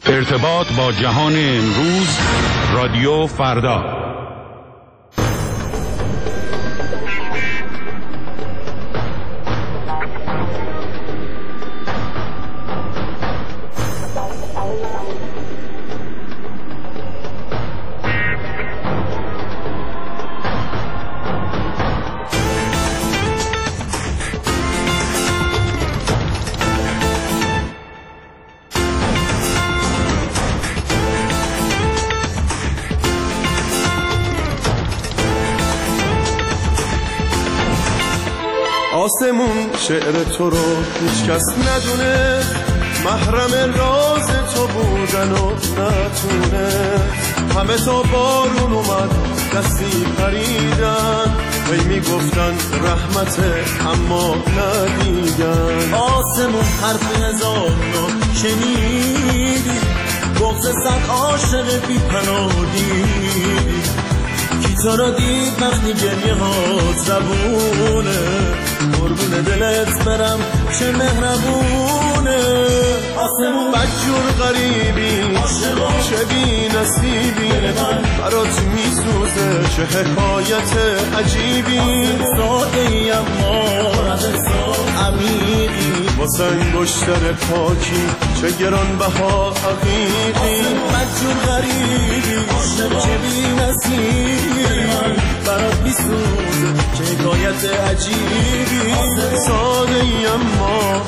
ارتباط با جهان امروز، رادیو فردا. آسمون شعر تو رو هیچ کس ندونه، محرم راز تو بودن و نتونه. همه تا بارون اومد دستی پریدن، هی میگفتن رحمته اما ندیدن. آسمون حرف هزار رو شنیدی، بغض صد عاشق بی پناه دیدی. کی تو رو دید وقتی گریه هات زبونه، قربون دلت برم چه مهربونه. آسمون بدجور غریبی چه بی نصیبی، برات میسوزه چه حکایت عجیبی. ساده اما عمیقی، واسه انگشتر پاکی چه گرانبها حقیقی. بدجور غریبی چه بی نصیبی، برات میسوزه چه حکایت عجیبی. ساده اما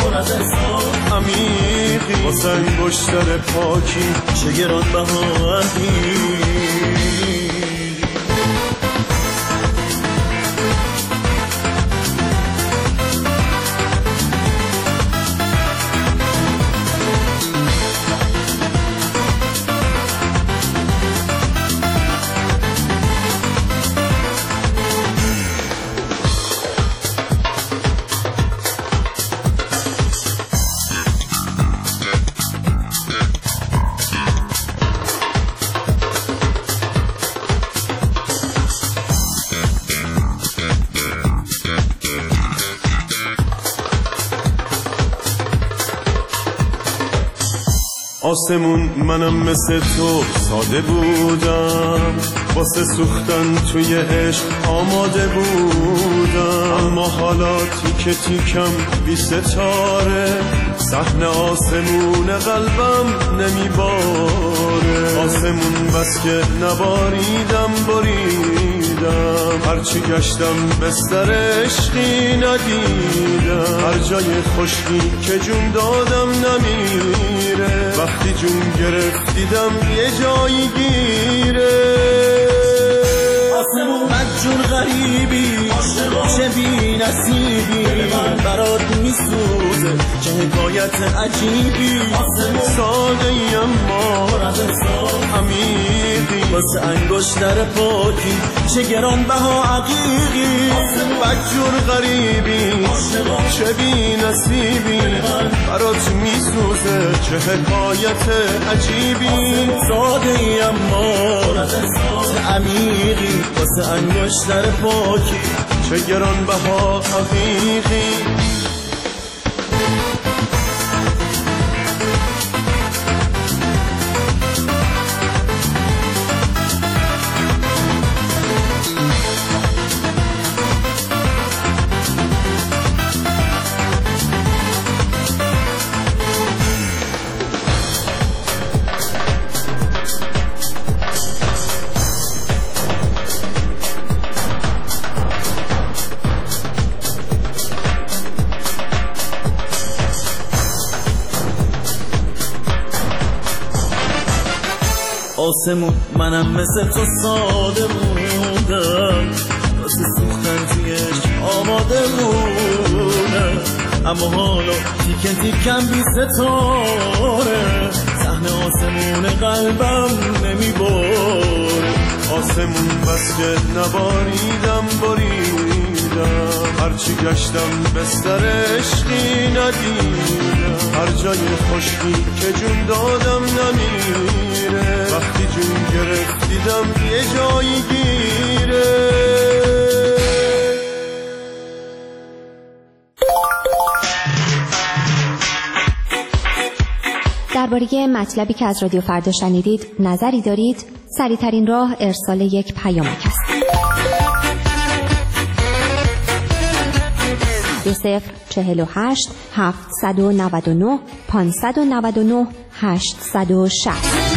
عمیقی، واسه انگشتر پاکی چه گرانبها حقیقی. آسمون منم مثل تو ساده بودم، واسه سوختن توی عشق آماده بودم. اما حالا تیکه تیکم بی ستاره، صحنه آسمون قلبم نمیباره. آسمون بس که نباریدم بریدم، هرچی گشتم بستر عشقی ندیدم. هر جای خشکی که جون دادم نمیره، وقتی جون گرفت دیدم یه جایی گیره. آسمون بدجور غریبی چه بی نصیبی، برات میسوزه چه حکایت عجیبی. ساده اما عمیقی، واسه انگشتر پاکی چه گرانبها حقیقی. بدجور غریبی چه بی نصیبی، برات میسوزه چه حکایت عجیبی. ساده اما عمیقی، واسه انگشتر پاکی چه گرانبها حقیقی. آسمون منم مثل تو ساده بودم، واسه سوختن تویش آماده بودم. اما حالا تیکه تیکم بی ستاره، صحنه آسمون قلبم نمیباره. آسمون بس که نباریدم بریدم، هرچی گشتم بستر عشقی ندیدم. هر جای خشکی که جون دادم نمیره، وقتی جون گرفت دیدم یه جایی گیره. درباره مطلبی که از رادیو فردا شنیدید نظری دارید؟ سریع‌ترین راه ارسال یک پیامک است. 2048 799 599 860.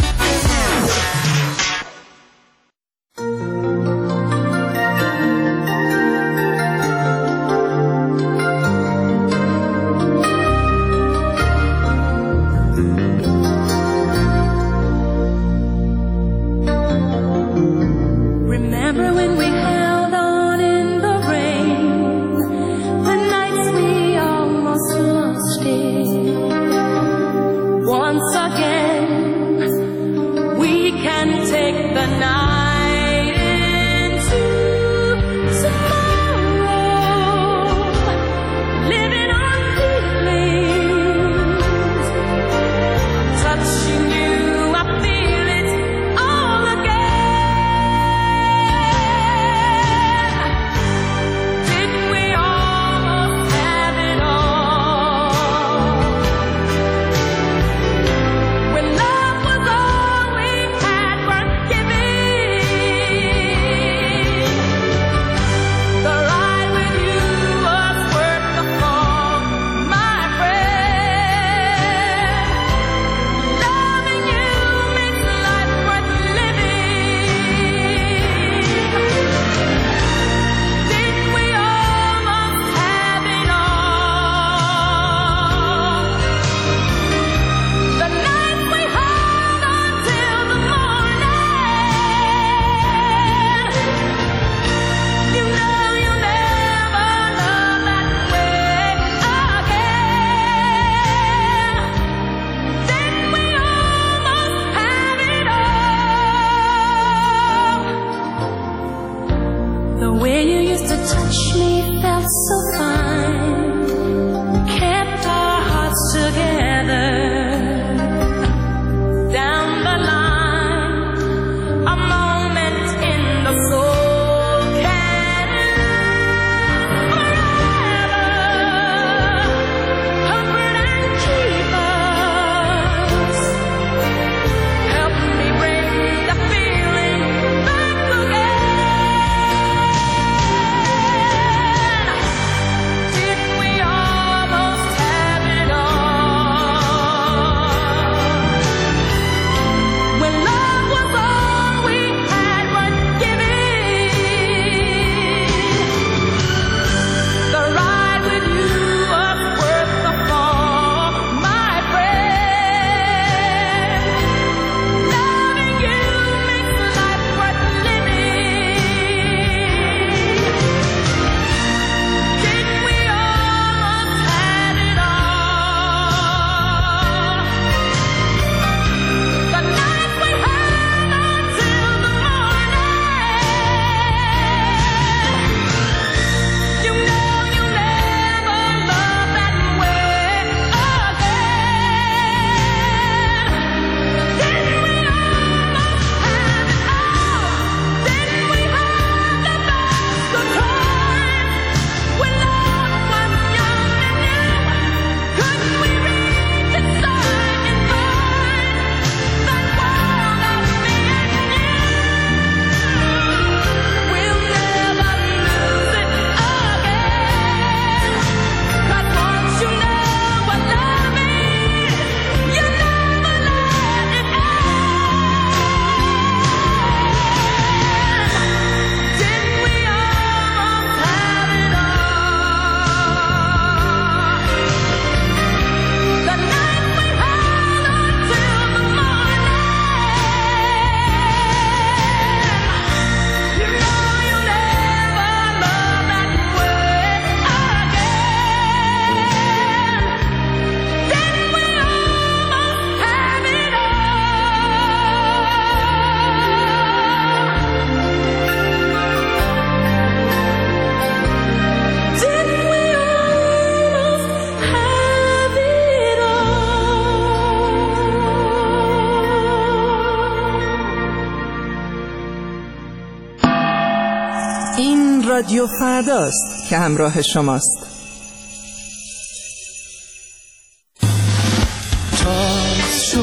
رادیو فرداست که همراه شماست. تاز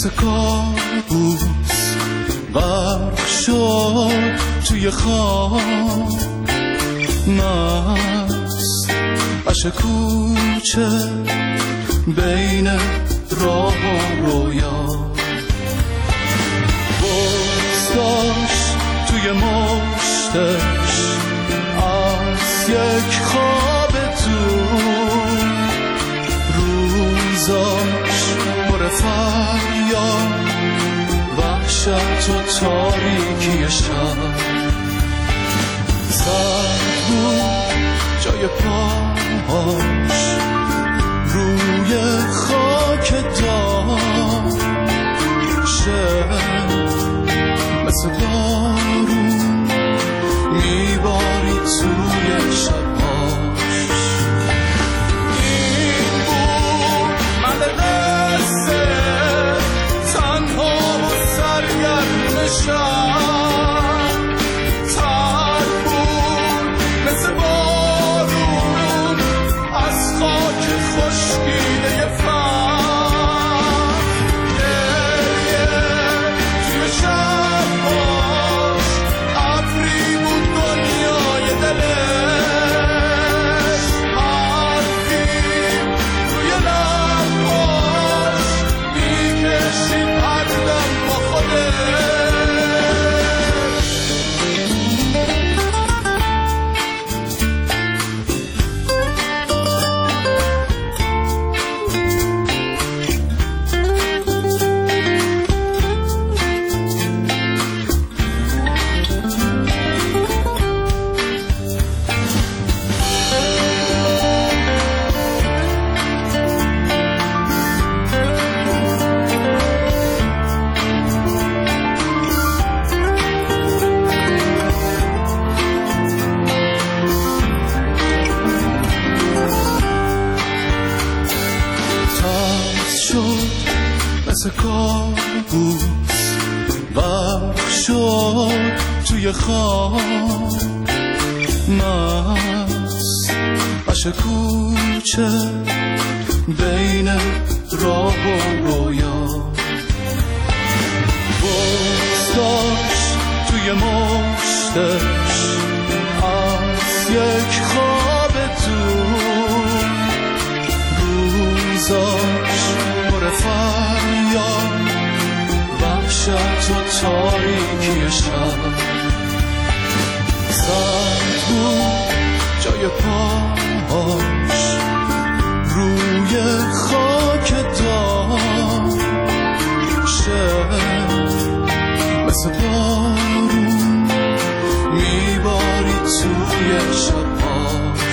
مثل کابوس غرق شد توی خواب، مست عشق کوچه بین راه و رویا، بگذاشت توی مشتش از یک خواب دور، روزاش پر فریاد وحشت و تاریکی شب، سرد بود جای پاهاش روی خاک دار، شب مثل بارون میباری توی شباش. این بود من قصه تنها و سرگرم شب، تر بود مثل بارون از خاک خشکیده فر، گریه توی شباش ابری بود دنیای دلش، حرفی روی لباش میکشید هر دم با خودش. مثل کابوس غرق شد توی خواب، مست عشق کوچه بین راه و رویا، بگذاشت توی مشتش از یک خواب دور، روزاش پر فریاد وحشت و تاریکی شب، سرد بود جای پاهاش روی خاک دار، شب مثل بارون میباری توی شباش.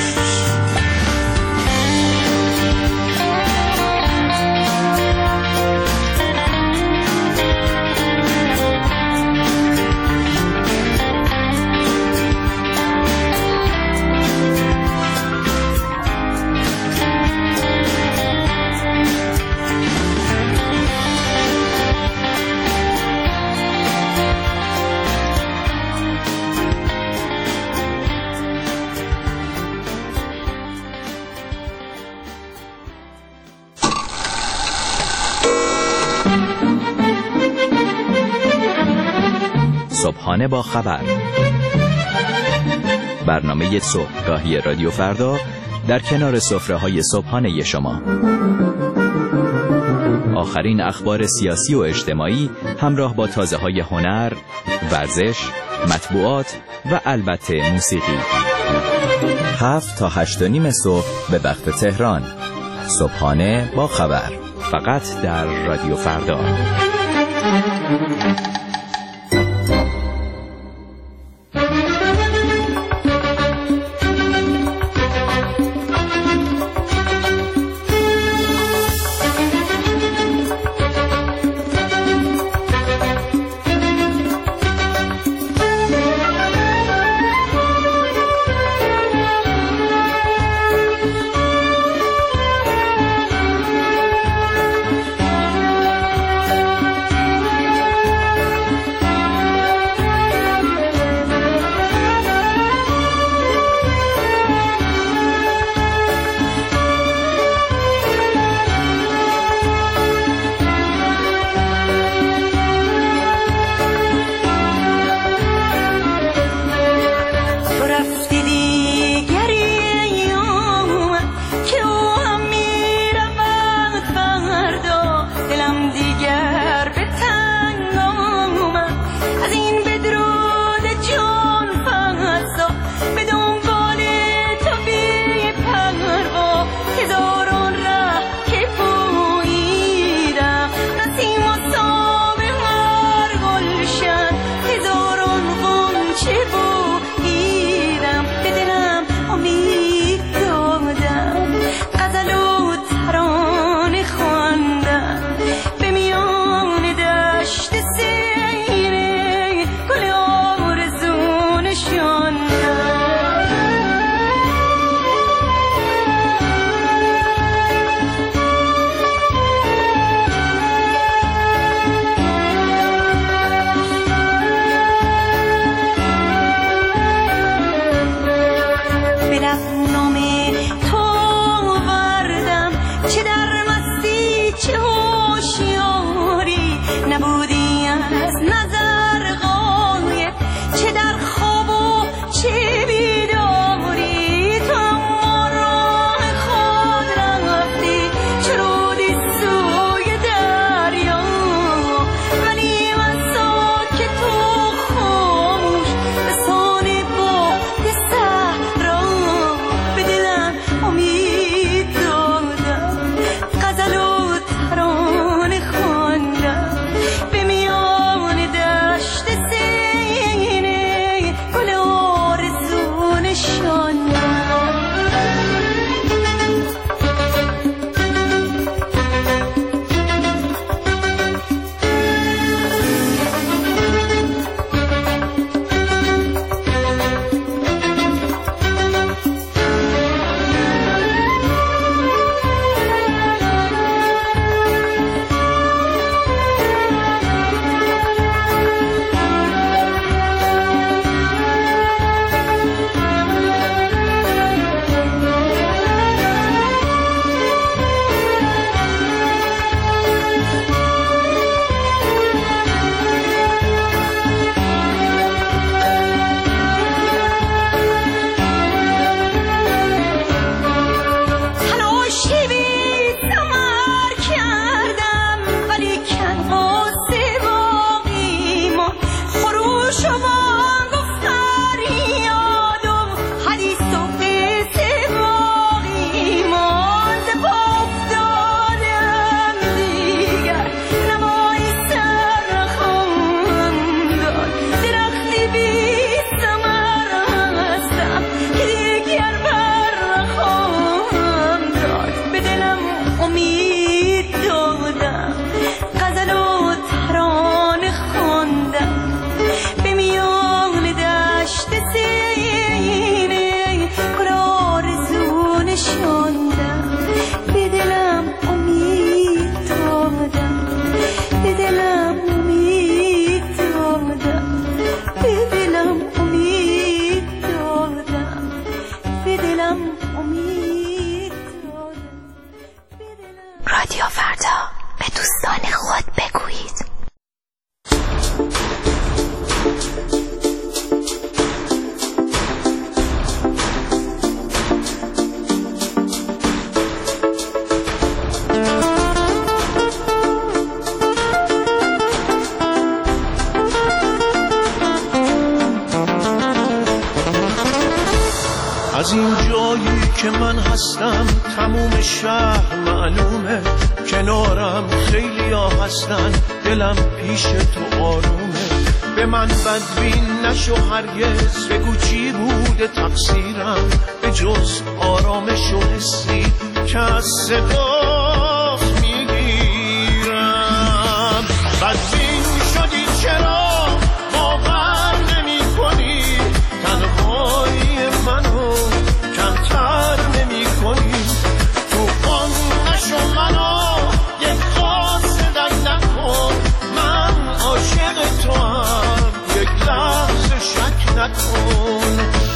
صبحانه با خبر، برنامه صبحگاهی رادیو فردا در کنار سفره‌های صبحانه شما. آخرین اخبار سیاسی و اجتماعی همراه با تازه‌های هنر، ورزش، مطبوعات و البته موسیقی. 7 تا 8:30 صبح به وقت تهران. صبحانه با خبر، فقط در رادیو فردا. از این جایی که من هستم تموم شهر معلومه، کنارم خیلی ها هستن، دلم پیش تو آرومه. به من بدبین نشو هرگز، بگو چی بوده تقصیرم، به جز آرامش و حسی که از صدا میگیرم. بدبین شدی چرا باور نمی کنی، تنهایی منو کمتر نمی کنی. تو آن نشو منو یک قاصدک نکن، من عاشق تو هم یک لحظه شک نکن.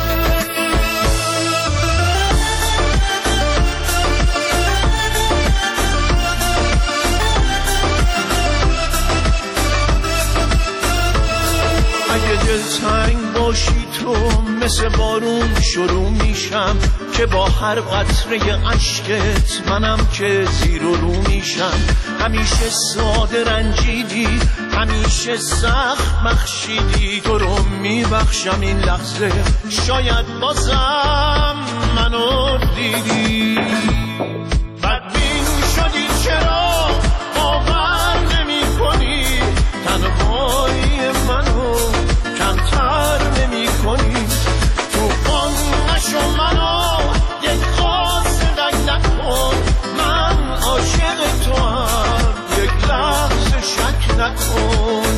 دلتنگ باشی تو مثل بارون شروع میشم، که با هر قطره اشکت منم که زیر و رو میشم. همیشه ساده رنجیدی، همیشه سخت بخشیدی، تو رو میبخشم این لحظه، شاید بازم منو دیدی. بدبین شدی چرا باور نمی کنی، تنهایی منو کمتر نمی کنی. تو آن نشو منو یک قاصدک نکن، من عاشق تو هم یک لحظه شک نکن.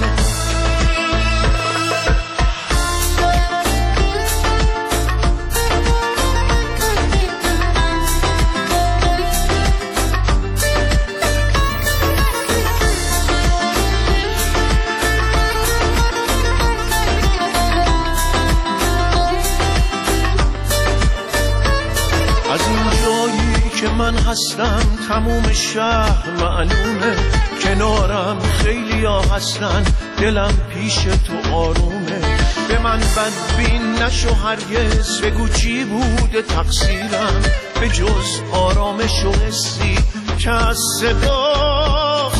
من هستم تموم شهر معلومه، کنارم خیلی ها هستن، دلم پیش تو آرومه. به من بدبین نشو هرگز، بگو چی بوده تقصیرم، به جز آرامش و حسی که از صدا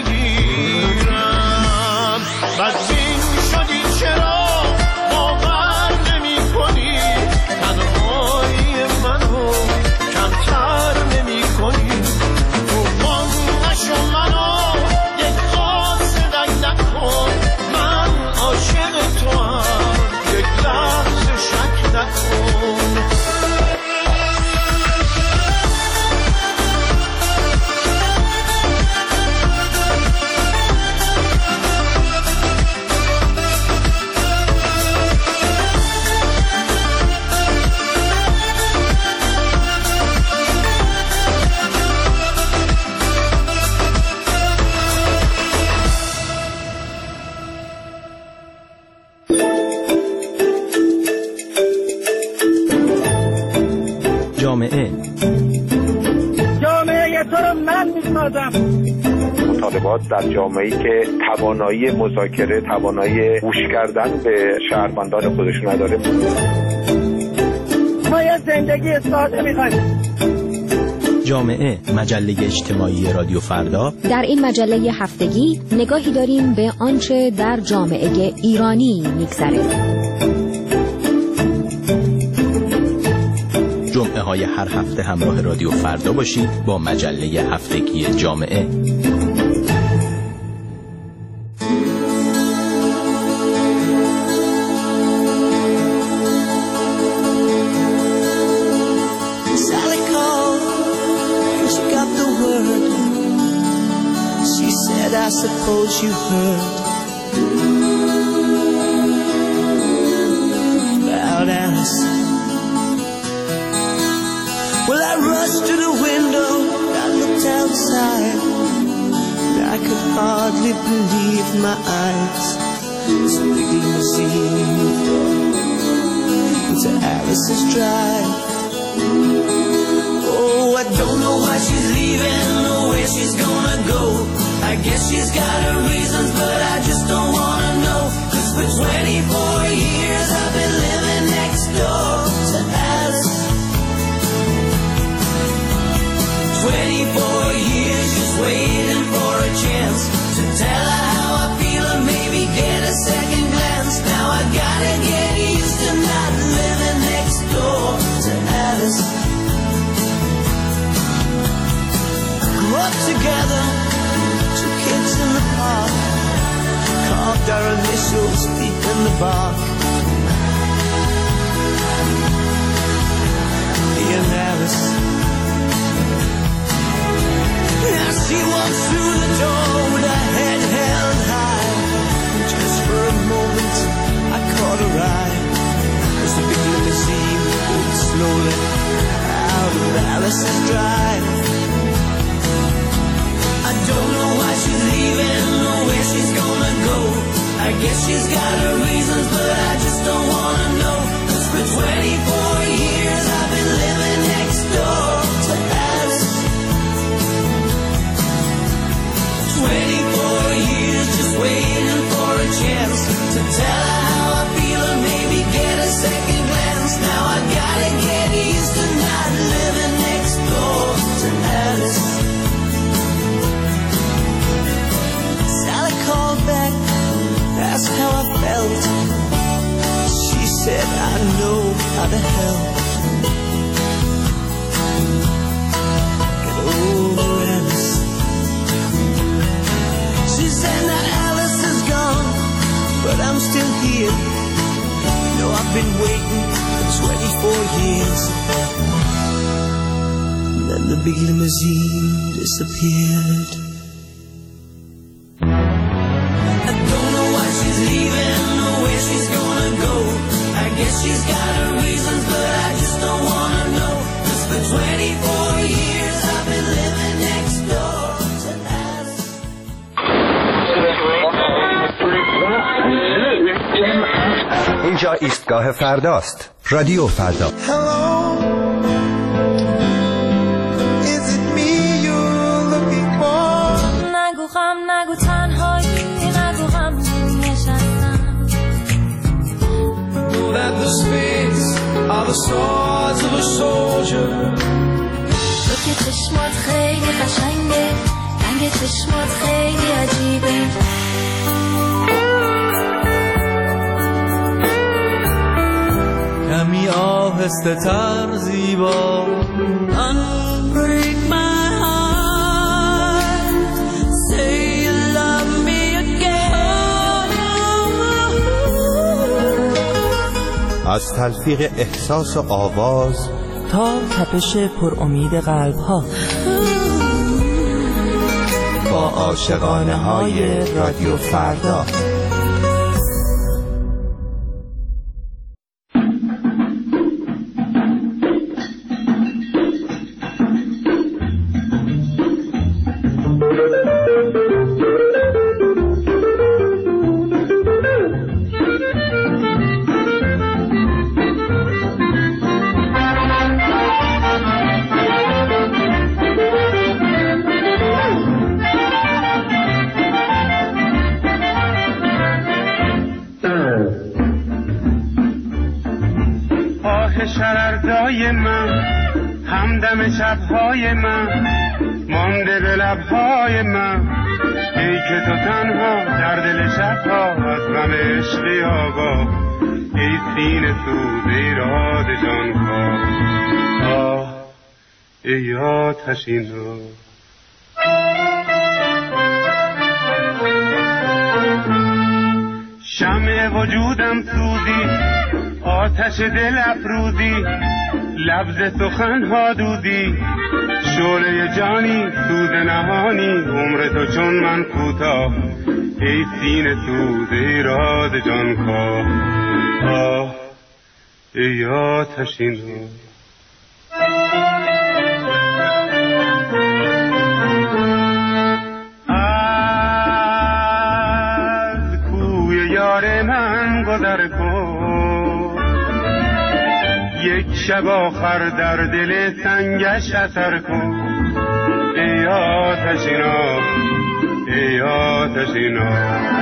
میگیرم. بدبین شدی چرا باور نمی کنی، تنهایی منو کمتر نمی کنی. تو من نشو منو یک قاصدک نکن، من عاشق تو هم یک لحظه شک نکن. جامعه تو رو من میسازم. مطالبات در جامعه‌ای که توانایی مذاکره، توانایی گوش کردن به شهروندان خودشون نداره. ما یه زندگی ساده میخوایم. جامعه، مجله اجتماعی رادیو فردا. در این مجله هفتگی نگاهی داریم به آنچه در جامعه ایرانی میگذره. جمعه های هر هفته همراه رادیو فردا باشید با مجله هفتگی جامعه. I suppose you heard about Allison. Well, I rushed to the window, I looked outside, and I could hardly believe my eyes. This big limousine into Allison's drive. Oh, I don't know why she's leaving or where she's gonna go. I guess she's got her reasons, but I just don't wanna know. 'Cause for 24 years I've been living next door to Alice. 24 years just waiting for a chance to tell her how I feel and maybe get a second glance. Now I gotta get used to not living next door to Alice. roots deep in the bark. Dear Alice. Now she walks through the door with her head held high. And just for a moment I caught her eye as the big limousine moved slowly out of Alice's drive. I don't know why she's leaving or where she's gonna go. I guess she's got her reasons, but I just don't wanna know. 'Cause for 24 years I've been living next door to Alice. 24 years just waiting for a chance to tell her how I feel and maybe get a second glance. Now I gotta get used to not living next door to Alice. Sally called back, asked how I felt. She said I know how to help. Get over Alice. She said that Alice is gone, but I'm still here. You know I've been waiting for 24 years. And then the big limousine disappeared. I don't know why she's leaving or where she's gonna go. I guess she's got her reasons, but I just don't wanna know. 'Cause for 24 years I've been living next door to Alice. اینجا ایستگاه فرداست. رادیو فردا. Hello, is it me you're looking for? نگو غم نگو تنهایی نگو غم نشستم. Know that the spades are the swords of a soldier. تو که چشمات خیلی قشنگه، رنگ چشمات خیلی عجیبه. کمی آهسته تر زیبا. Unbreak my heart, say you love me again. از تلفیق احساس و آواز تا تپش پر امید قلب ها، با عاشقانه های رادیو فردا. شرردای من، همدم شبهای من، مانده به لبهای من. ای که تو تنها در دل شبها از غم عشقی آگاه. ای سینه سوز ایراد جانکاه. آه ای آتشین رو شمع وجودم سوزی، آتش دل افروزی، لبز سخن ها دودی، شعله جانی سوز نهانی، عمر تو چون من کوتاه. ای سینه سوز ایراد جانکاه. آه ای آتشین رو از کوی یار من گذر کن، یک شب آخر در دل سنگش اثر کن. ای آتشینا ای آتشینا.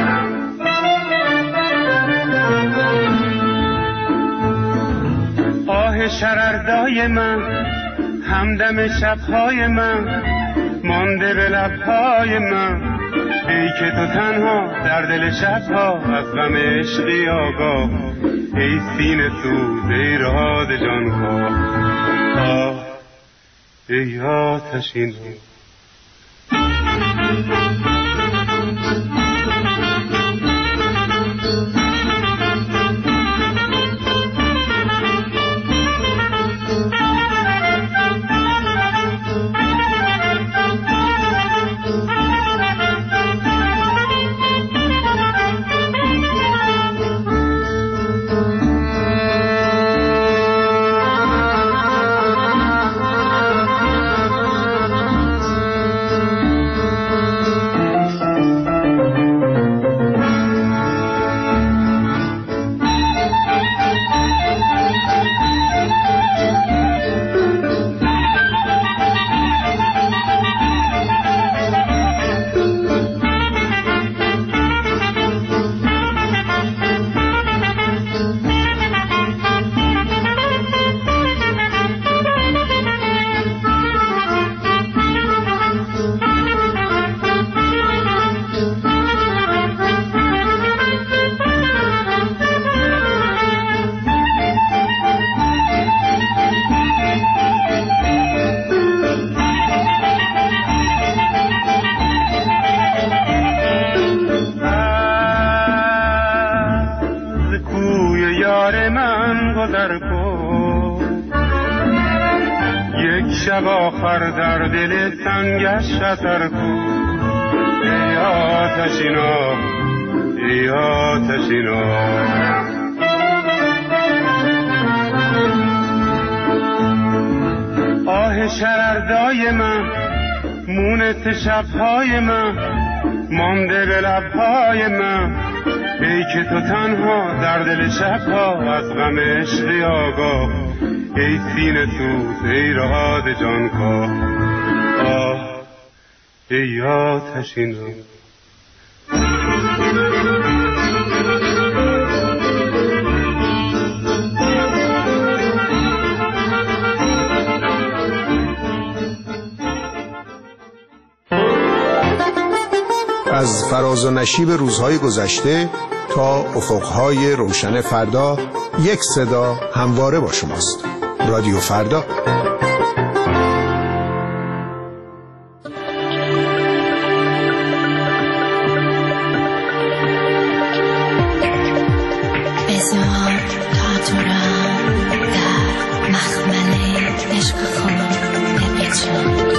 آه شرردای من، همدم شبهای من، مانده به لبهای من. ای که تو تنها در دل شبها از غم عشقی آگاه. ای سینه سوز ایراد جانکاه. آه ای آتشین شب آخر در دل تنگش شتر کو. ای آتشینا ای آتشینا، آه شرردای من، مونت شبهای من، مانده به لبهای من. ای که تو تنها در دل شبها از غم عشقی آگاه. ای سینه سوز ای رهاد جانکاه، آه ای آتشینا. از فراز و نشیب روزهای گذشته تا افقهای روشن فردا، یک صدا همواره با شماست. رادیو فردا. بذار تا تو را در مخمل عشق خود بپیچم.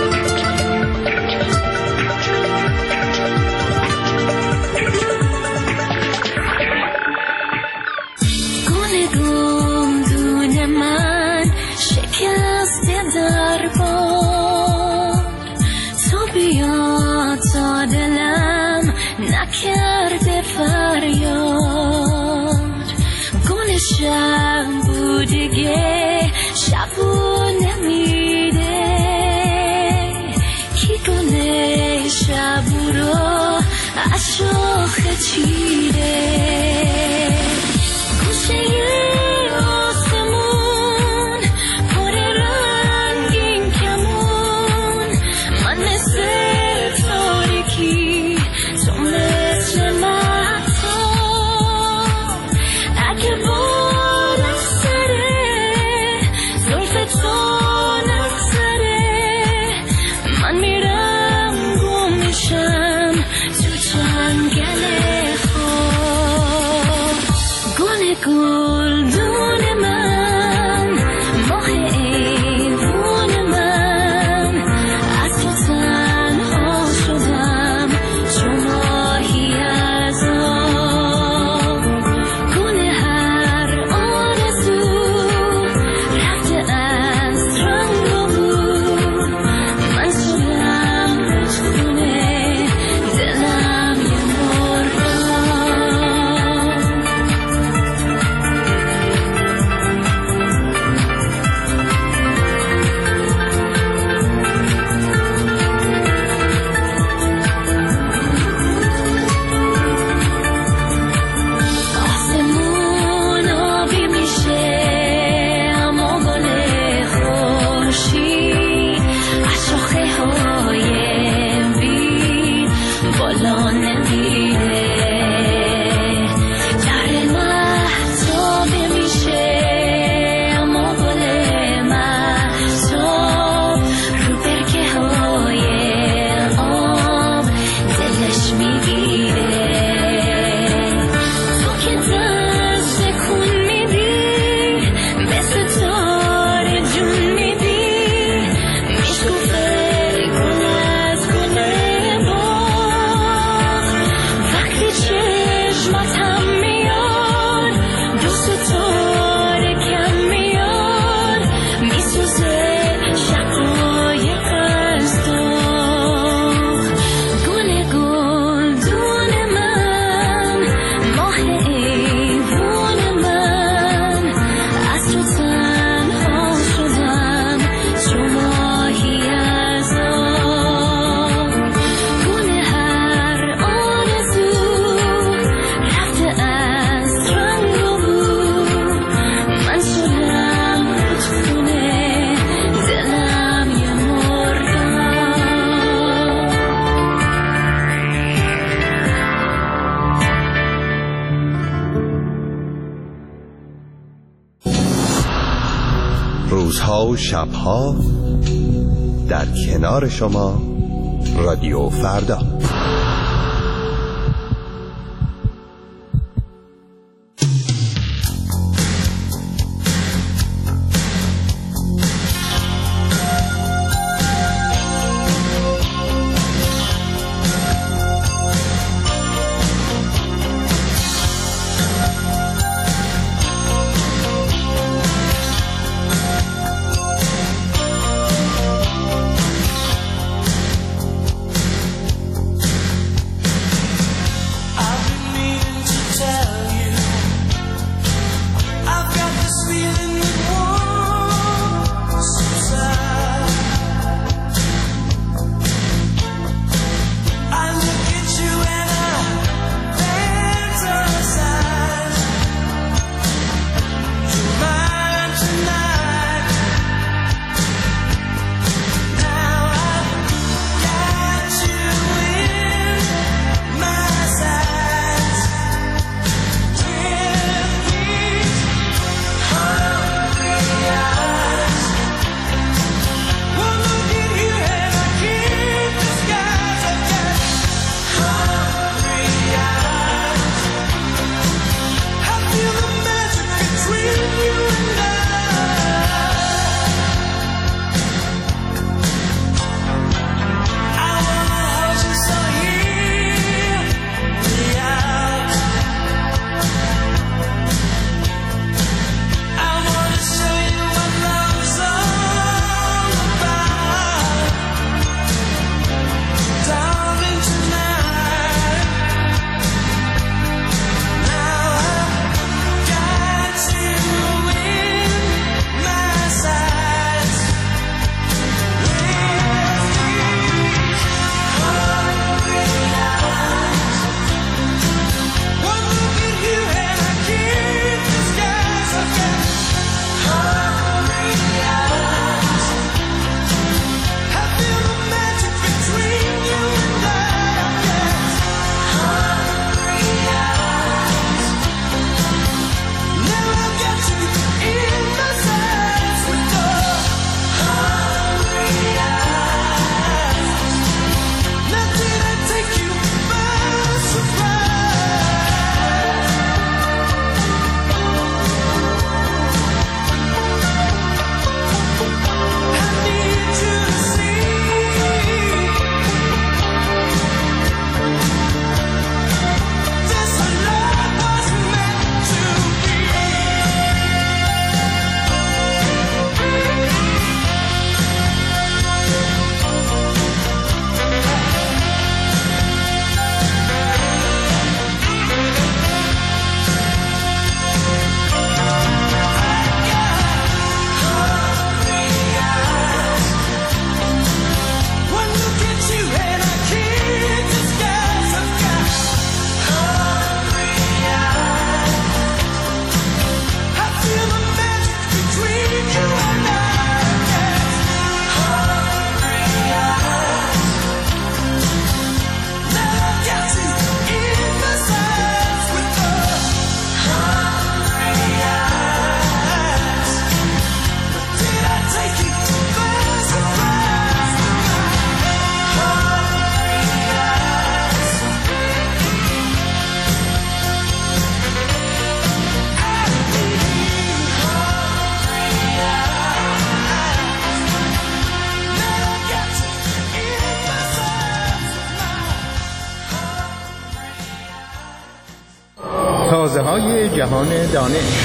کرده فریاد گل شب بودگه شبو نمیده کی گل شبو رو از شاخه چیده گوشه آسمون پر رنگین کمون من مثل تاریکی تو مثل مهتاب اگه بارم سره زلف تو نگذره من میرم گم میشم تو جنگل خواب گل گلدون من ماه ایوون من از تو تنها شدم چون ماهی از آب گل هر آرزو رفته از رنگ و بو من شدم رودخونه دلم یه آسمون آبی میشه اما گل خوشی از شاخه های بید بالا نمیره در مهتابی میشه اما گل مهتاب رو برکه های آب دلش میگیره تو که دست کن میدی مثل تار جون میدی میشکوفه گل از گل باغ وقتی چشماتم میاد دوست تارکم میاد میسوزه شقایق از داغ گل گلدون من ماه ایوون من از تو تنها شدم چون ماهی از آب گل هر آرزو رفته از رنگ و بو من شدم رودخونه دلم یه مرغاب روزها و شبها در کنار شما رادیو فردا. تازه‌های جهان دانش.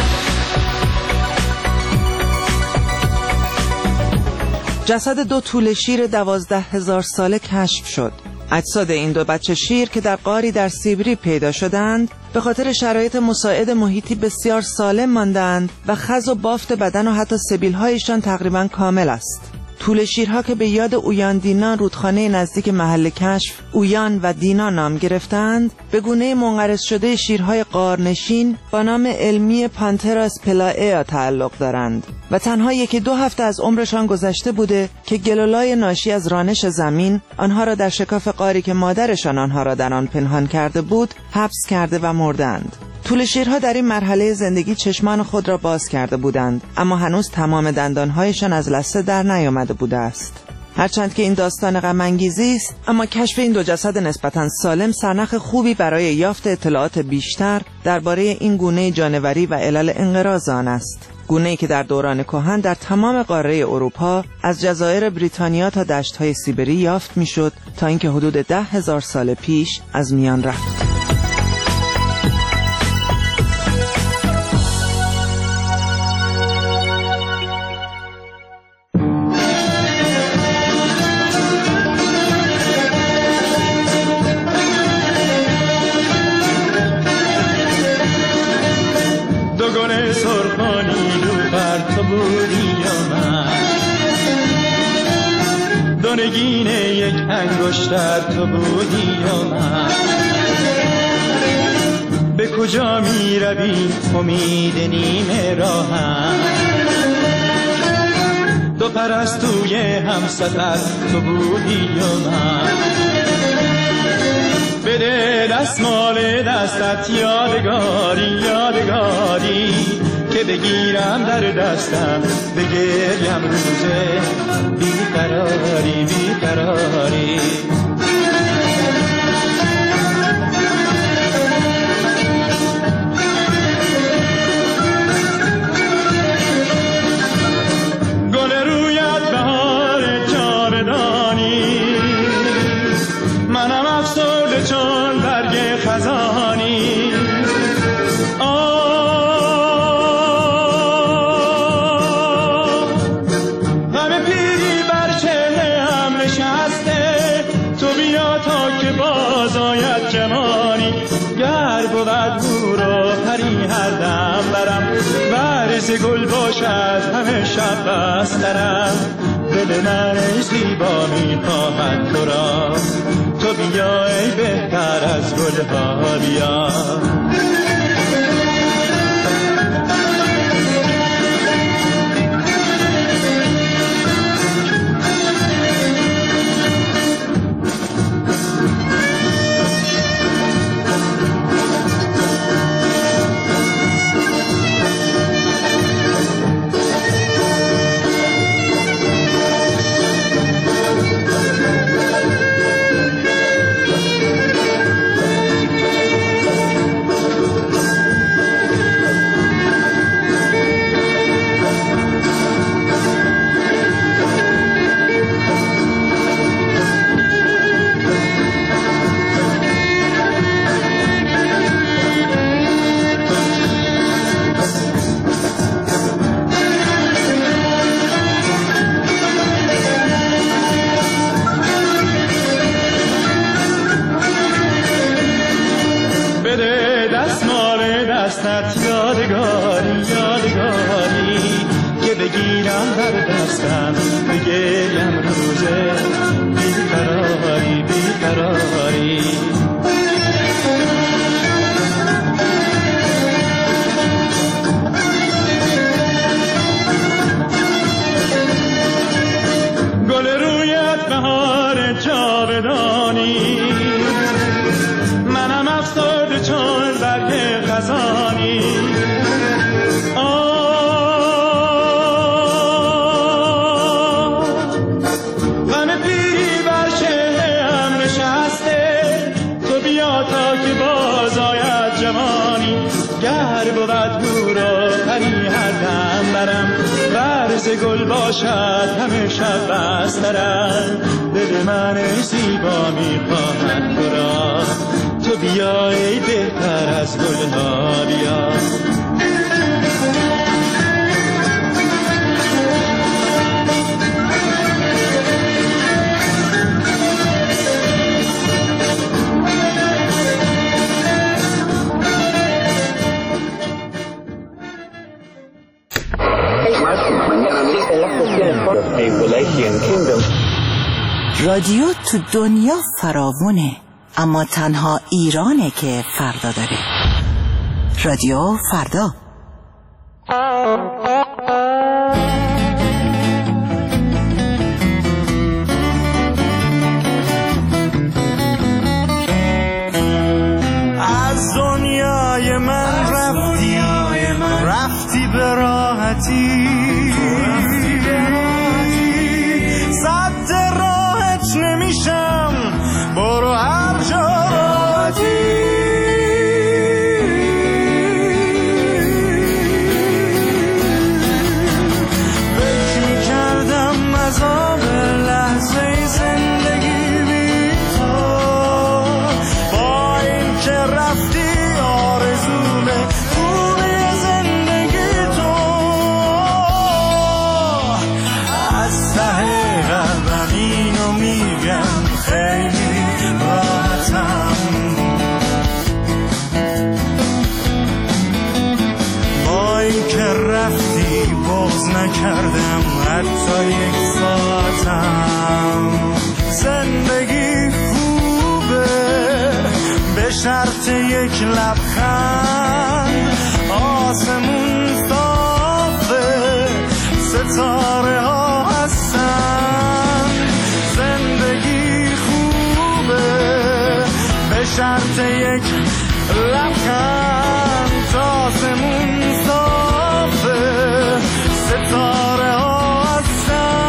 جسد 2 توله شیر 12,000 ساله کشف شد. اجساد این 2 بچه شیر که در غاری در سیبری پیدا شدند به خاطر شرایط مساعد محیطی بسیار سالم ماندند و خز و بافت بدن و حتی سبیل‌هایشان تقریباً کامل است. توله شیرها که به یاد اویان دینا رودخانه نزدیک محل کشف اویان و دینا نام گرفتند، به گونه منقرض شده شیرهای غارنشین با نام علمی پانترا اسپلایا تعلق دارند و تنها 1-2 هفته از عمرشان گذشته بوده که گلولای ناشی از رانش زمین آنها را در شکاف غاری که مادرشان آنها را در آن پنهان کرده بود حبس کرده و مردند. توله شیرها در این مرحله زندگی چشمان خود را باز کرده بودند، اما هنوز تمام دندانهایشان از لثه در نیامده بوده است. هرچند که این داستان غم انگیزی است، اما کشف این 2 جسد نسبتاً سالم سرنخ خوبی برای یافت اطلاعات بیشتر درباره این گونه جانوری و علل انقراض آن است. گونه‌ای که در دوران کهن در تمام قاره اروپا از جزایر بریتانیا تا دشت‌های سیبری یافت می‌شد تا اینکه حدود 10,000 سال پیش از میان رفت. دونگین یک انگشتر تو بودی و من، به کجا می روی امید نیمه راهم، 2 پرستوی همسفر تو بودی و من، بده دستمال دستت یادگاری یادگاری که بگیرم در دستم بگریم روزه بیقراری بیقراری. گل رویت بهار جاودانی، منم افسرده چون برگ خزانی. گل باشد همه شب بسترم، دل من ای زیبا میخواهد تو را، تو بیا ای بهتر از گلها بیا. دستت یادگاری یادگاری که بگیرم در دستم بگریم روزه بیقراری بیقراری. گل رویت بهار جاودانی، منم افسرده چون برگ خزانی. غم پیری بر چهره‌ام نشسته، تو بیا تا که باز آید جوانی. گر بود هورا پری هر دم برم، ورز گل باشد همه شب بسترم. دل من ای زیبا میخواهد تو را، تو بیا ای بهتر از از گل ناریا. رادیو تو دنیا فراوونه، اما تنها ایرانه که فردا داره. رادیو فردا. از دنیای من رفتی به راحتی، صد راحت نمیشم، برو هر جا راحتی. فکر میکردم عذاب لحظه زندگی بی تو، با این که رفتی آرزومه خوبی زندگی تو. از ته قلبم اینو میگم خیلی راحتم، با این که رفتی بغض نکردم حتی یک ساعتم. زندگی خوبه به شرط یک لبخند، آسمون صافه ستاره ها هستن. زندگی خوبه به شرط یک لبخند، آسمون صافه ستاره ها هستن.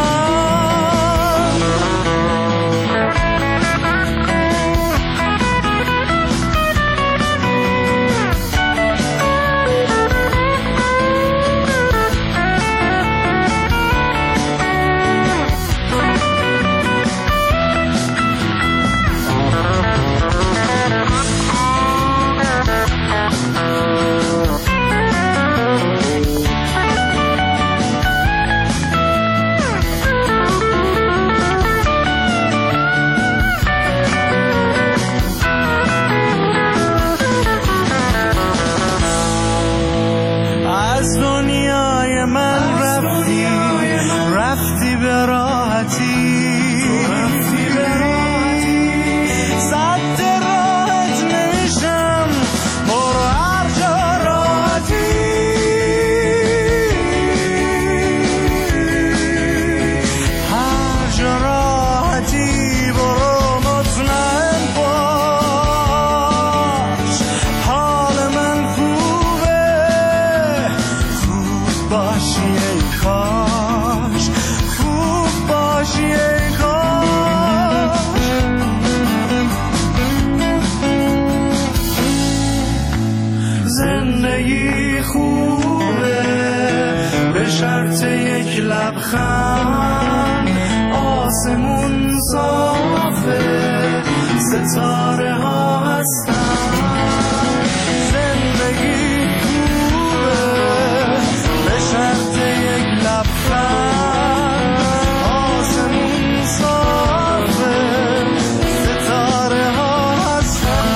از دنیای من رفتی به راحتی، صد راحت نمیشم، برو هر جا راحتی. هر جا راحتی برو مطمئن باش، حال من خوبه، خوب باشی ای کاش، خوب باشی ای کاش. زندگی خوبه به شرط یک لبخند، آسمون صافه ستاره ها هستن. زندگی خوبه به شرط یک لبخند، آسمون صافه ستاره ها هستن.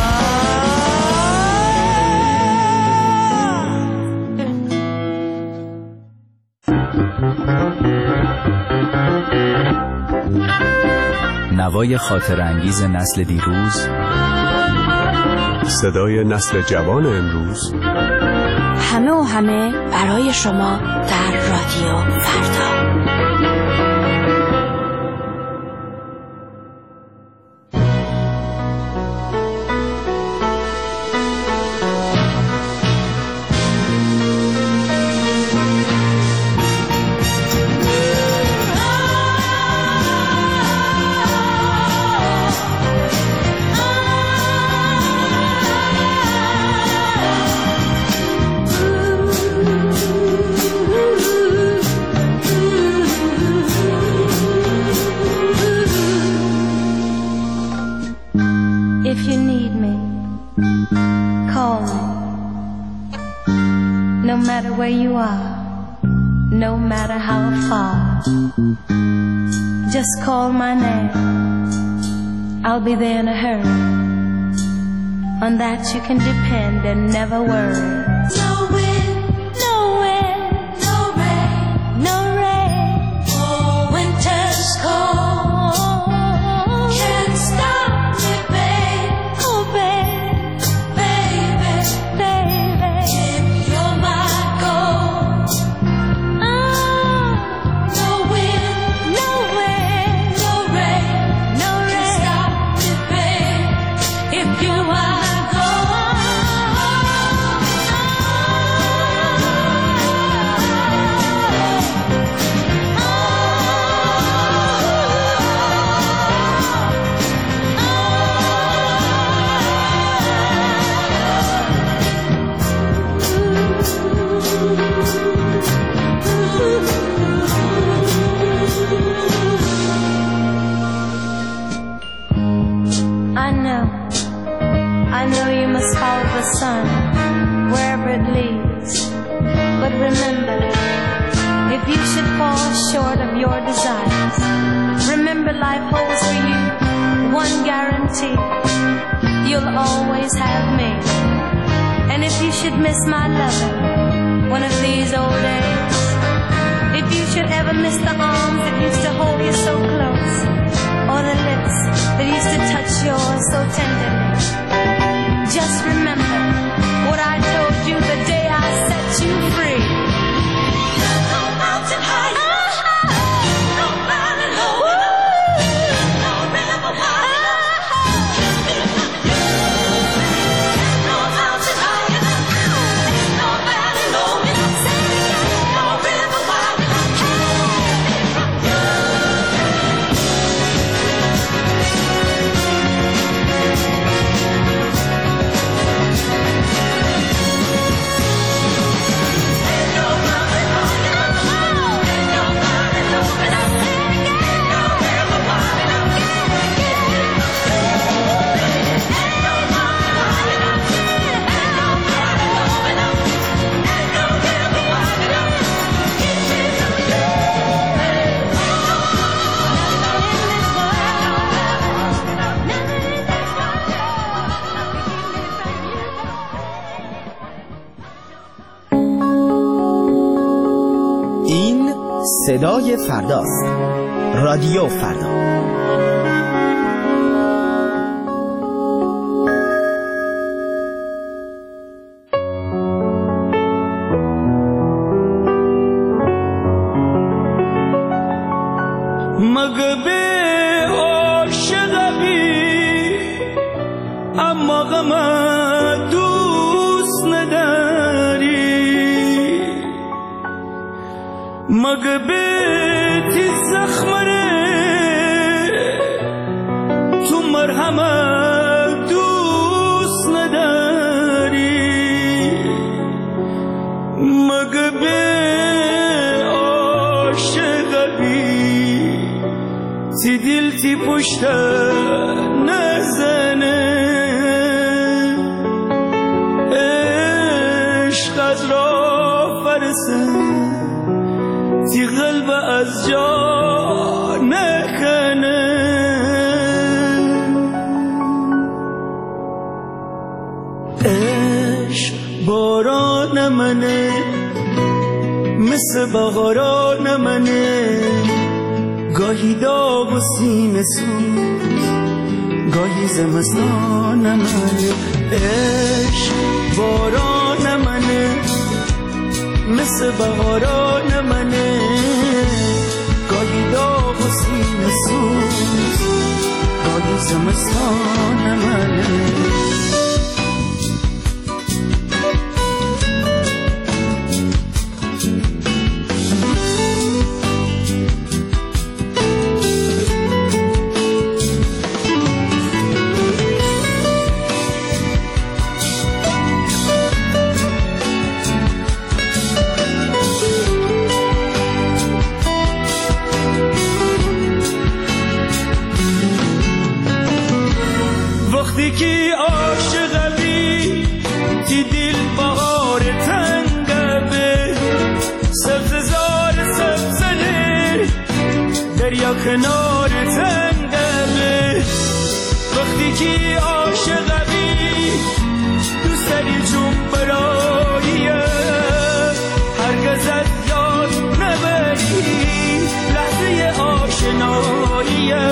نوای خاطر انگیز نسل دیروز، صدای نسل جوان امروز، همه و همه برای شما در رادیو فردا. If you need me, Call me. No matter where you are, no matter how far, just call my name. I'll be there in a hurry. On that you can depend and never worry. No wind, no wind, no rain, no rain. Oh, winter's cold can't stop me, babe. Oh, babe, baby, baby, you're my gold. Oh, no wind, no wind, no rain, no rain, can't stop me, babe. If you are I know you must follow the sun wherever it leads. But remember, if you should fall short of your desires, remember life holds for you one guarantee: you'll always have me. And if you should miss my loving one of these old days, if you should ever miss the arms that used to hold you so close, or the lips that used to touch yours so tenderly, just remember what I told you the day I set you free. No mountain high, no valley low, no river wide enough. No mountain high enough, no valley low enough, no river wide صدای فرداست. رادیو فردا. مگه به عاشقی اما غم دوست نداری، مگه به تی زخمره تو مرهم دوست نداری، مگه به عاشقی تی دل تی پشت نزنه، عشق از را فرسه تی قلب از جا نکنه. عشق باران منه مثل بهاران منه، گاهی داغ و سینه سوز گاهی زمستان منه. عشق باران منه مثل بهاران منه، گاهی داغ و سینه سوز گاهی زمستان منه. وقتی که عاشق کنار تنگمه وقتی که عاشقمی دوست داری جون براییه هرگز از یاد نبری لحظه آشناییه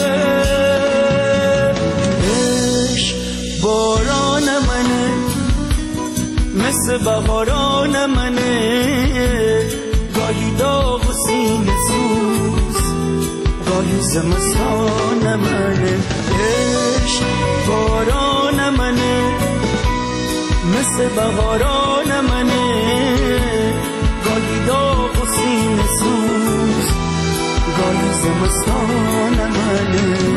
عشق باران منه مثل بهاران منه گاهی داغ و سینه سوز گاهی زمستان منه عشق باران منه مثل بهاران منه گاهی داغ و سینه سوز گاهی زمستان منه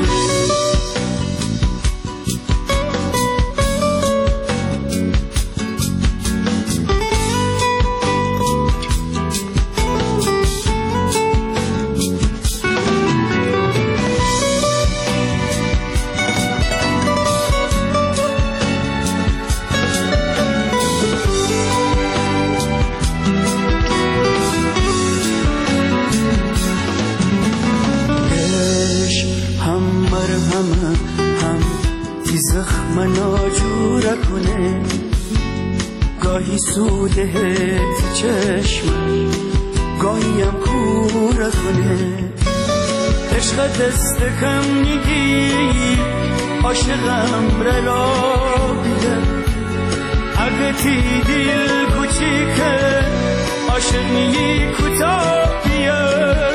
ناجوره کنه گاهی سوده چشم گاهی هم کوره کنه عشق دست کم میگی عاشقم را بیده اگه تی دل کوچیکه عاشق میگی کوتاه بیا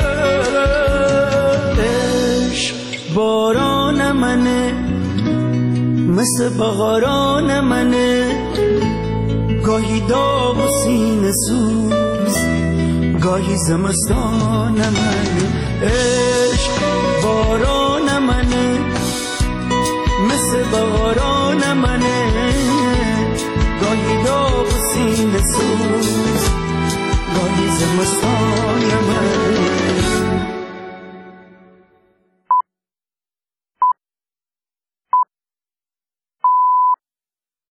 عشق باران منه مثل بهاران منه گاهی داغ و سینه سوز گاهی زمستان منه عشق باران منه مثل بهاران منه گاهی داغ و سینه سوز گاهی زمستان منه